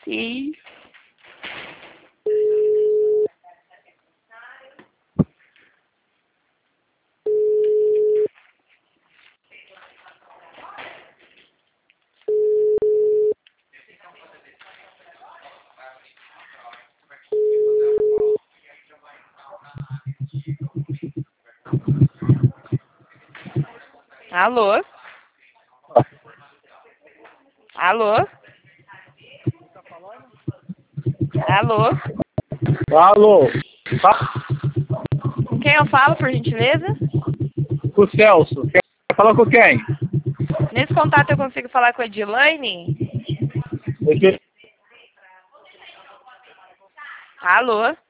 Sim. Alô? Alô? Alô? Alô? Tá Com quem eu falo, por gentileza? com o Celso. Quer falar com quem? Nesse contato eu consigo falar com a Edilane? Aqui. Alô?